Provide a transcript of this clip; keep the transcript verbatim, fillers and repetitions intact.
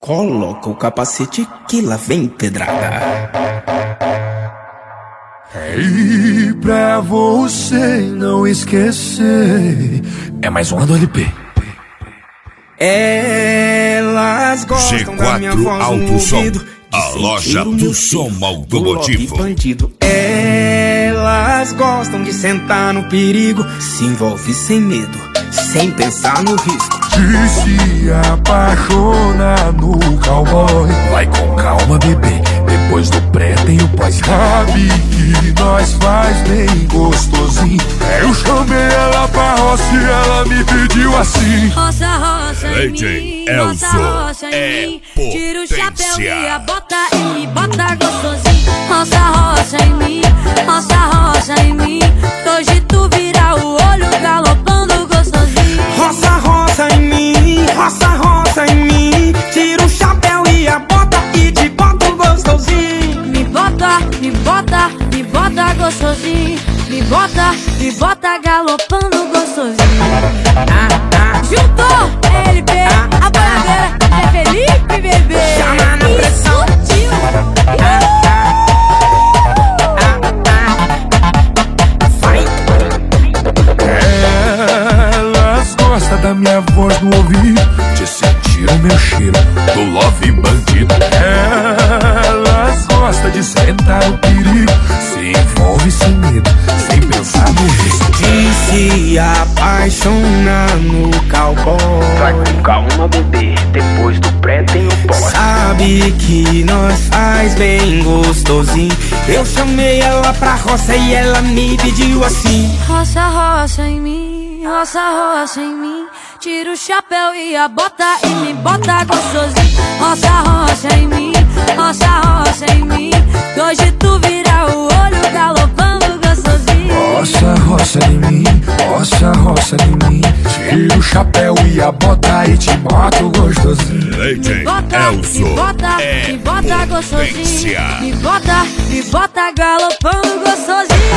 Coloca o capacete que lá vem pedrada. E pra você não esquecer, é mais um do L P. Elas gostam da minha voz no ouvido, a loja do som automotivo. Bandido. Elas gostam de sentar no perigo, se envolve sem medo, sem pensar no risco. E se apaixona no cowboy, vai com calma, bebê, depois do pré tem o pós. Sabe que nós faz bem gostosinho. Eu chamei ela pra roça e ela me pediu assim: roça, roça em mim, roça, roça em é mim. potência. Tira o chapéu e a bota e me bota gostosinho. Roça, roça em mim, roça, roça em mim. Hoje tu vira o olho galopando gostosinho. Roça, roça em mim, roça, roça em mim. Tira o chapéu e a bota e te bota gostosinho. Me bota, me bota, me bota gostosinho. Me bota, me bota galopando gostosinho. Ah, ah. Juntou L P, ah, a boiadeira, é Felipe, bebê. Chama na pressão. Sutil. Ah, ah, ah, ah. Vai. Elas gostam da minha voz no ouvido, de sentir o meu cheiro do love bandido. Elas gostam de sentar o perigo, se envolve sem medo, sem pensar no risco. E se apaixona no cowboy, vai com calma, bebê, depois do pré tem o pós. sabe que nós faz bem gostosinho. Eu chamei ela pra roça e ela me pediu assim: Roça, roça em mim, roça, roça em mim. Tira o chapéu e a bota e me bota gostosinho. Roça, roça em mim, roça, roça em mim. Hoje tu vira o olho galopando gostosinho. Roça, roça em mim, roça, roça em mim. Tira o chapéu e a bota e te boto gostosinho. Me bota, me bota, é me bota gostosinho. potência. Me bota, me bota galopando gostosinho.